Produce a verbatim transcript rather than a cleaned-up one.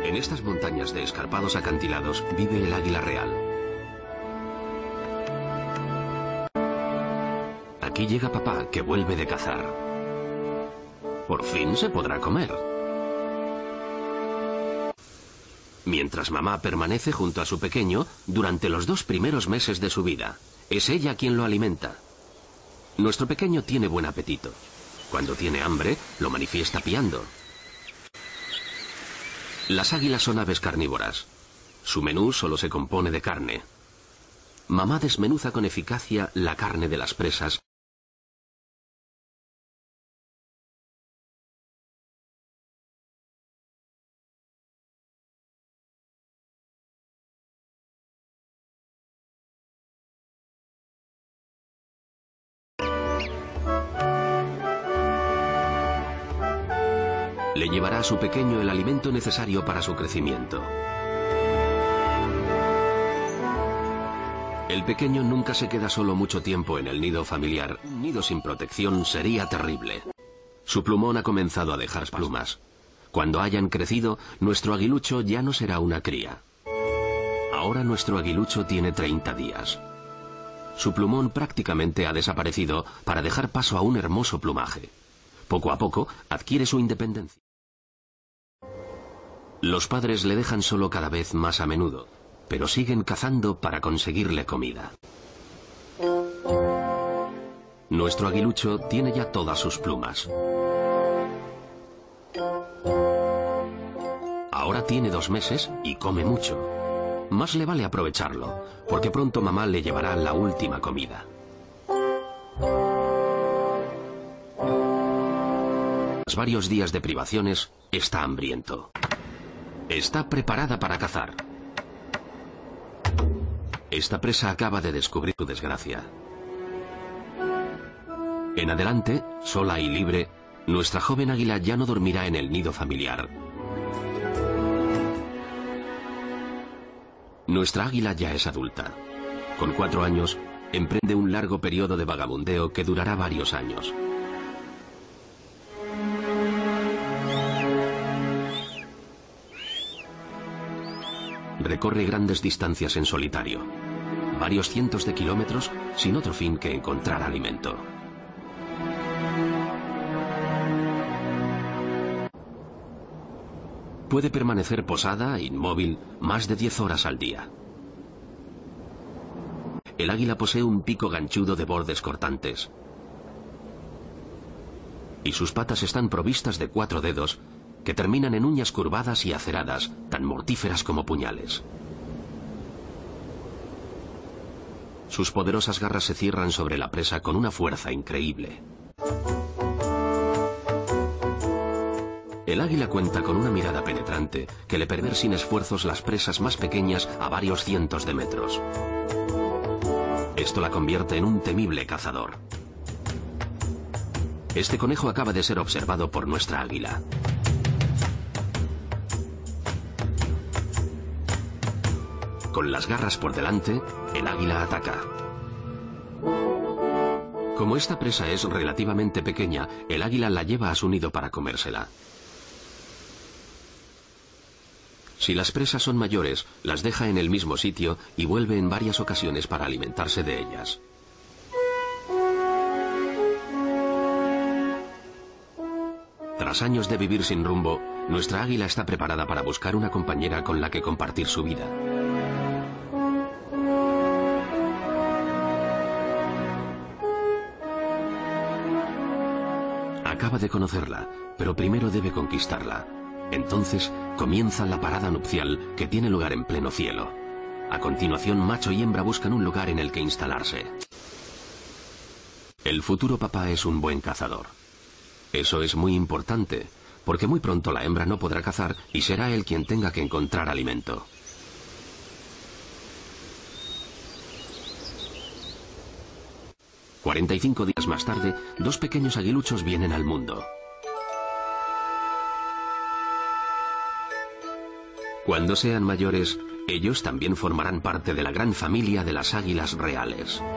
En estas montañas de escarpados acantilados vive el águila real. Aquí llega papá, que vuelve de cazar. Por fin se podrá comer. Mientras mamá permanece junto a su pequeño durante los dos primeros meses de su vida. Es ella quien lo alimenta. Nuestro pequeño tiene buen apetito. Cuando tiene hambre, lo manifiesta piando. Las águilas son aves carnívoras. Su menú solo se compone de carne. Mamá desmenuza con eficacia la carne de las presas. Le llevará a su pequeño el alimento necesario para su crecimiento. El pequeño nunca se queda solo mucho tiempo en el nido familiar. Un nido sin protección sería terrible. Su plumón ha comenzado a dejar plumas. Cuando hayan crecido, nuestro aguilucho ya no será una cría. Ahora nuestro aguilucho tiene treinta días. Su plumón prácticamente ha desaparecido para dejar paso a un hermoso plumaje. Poco a poco adquiere su independencia. Los padres le dejan solo cada vez más a menudo, pero siguen cazando para conseguirle comida. Nuestro aguilucho tiene ya todas sus plumas. Ahora tiene dos meses y come mucho. Más le vale aprovecharlo, porque pronto mamá le llevará la última comida. Tras varios días de privaciones, está hambriento. Está preparada para cazar. Esta presa acaba de descubrir su desgracia. En adelante, sola y libre, nuestra joven águila ya no dormirá en el nido familiar. Nuestra águila ya es adulta. Con cuatro años, emprende un largo periodo de vagabundeo que durará varios años. Recorre grandes distancias en solitario, varios cientos de kilómetros sin otro fin que encontrar alimento. Puede permanecer posada, inmóvil, más de diez horas al día. El águila posee un pico ganchudo de bordes cortantes. Y sus patas están provistas de cuatro dedos que terminan en uñas curvadas y aceradas, tan mortíferas como puñales. Sus poderosas garras se cierran sobre la presa con una fuerza increíble. El águila cuenta con una mirada penetrante que le permite ver sin esfuerzos las presas más pequeñas a varios cientos de metros. Esto la convierte en un temible cazador. Este conejo acaba de ser observado por nuestra águila. Con las garras por delante, el águila ataca. Como esta presa es relativamente pequeña, el águila la lleva a su nido para comérsela. Si las presas son mayores, las deja en el mismo sitio y vuelve en varias ocasiones para alimentarse de ellas. Tras años de vivir sin rumbo, nuestra águila está preparada para buscar una compañera con la que compartir su vida. Acaba de conocerla, pero primero debe conquistarla. Entonces comienza la parada nupcial que tiene lugar en pleno cielo. A continuación, macho y hembra buscan un lugar en el que instalarse. El futuro papá es un buen cazador. Eso es muy importante, porque muy pronto la hembra no podrá cazar y será él quien tenga que encontrar alimento. cuarenta y cinco días más tarde, dos pequeños aguiluchos vienen al mundo. Cuando sean mayores, ellos también formarán parte de la gran familia de las águilas reales.